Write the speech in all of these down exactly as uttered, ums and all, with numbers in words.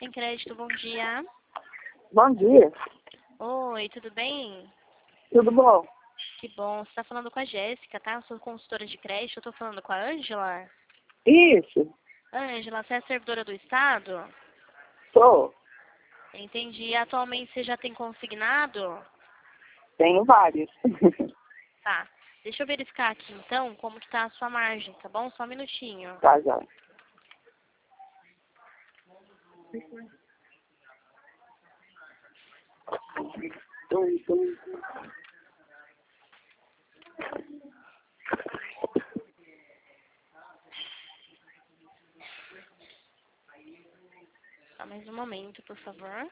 Sem Crédito, bom dia. Bom dia. Oi, tudo bem? Tudo bom? Que bom. Você está falando com a Jéssica, tá? Eu sou consultora de crédito. Eu tô falando com a Ângela. Isso. Ângela, você é servidora do Estado? Sou. Entendi. E atualmente você já tem consignado? Tenho vários. Tá. Deixa eu verificar aqui, então, como que tá a sua margem, tá bom? Só um minutinho. Tá, já. Dois, dois. Só mais um momento, por favor.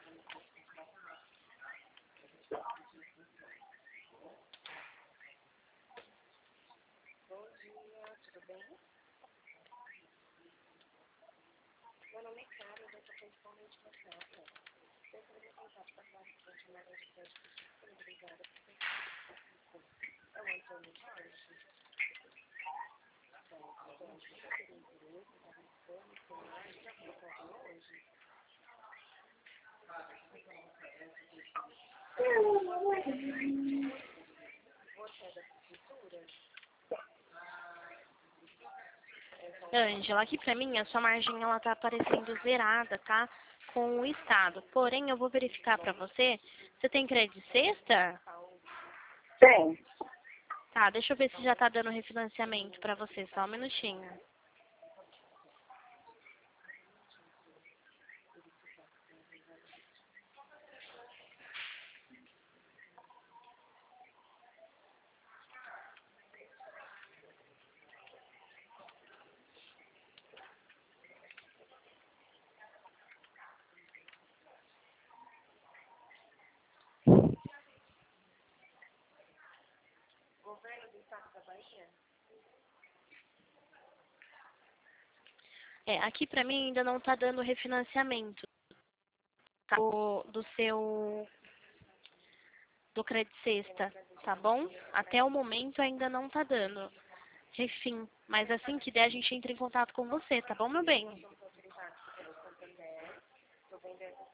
Ângela, aqui pra mim, a sua margem, ela tá aparecendo zerada, tá? Com o Estado. Porém, eu vou verificar pra você. Você tem crédito de sexta? Tem. Tá, deixa eu ver se já tá dando refinanciamento pra você. Só um minutinho. É, aqui pra mim ainda não tá dando refinanciamento, tá? do, do seu do crédito sexta, tá bom? Até o momento ainda não tá dando refim, mas assim que der a gente entra em contato com você, tá bom, meu bem?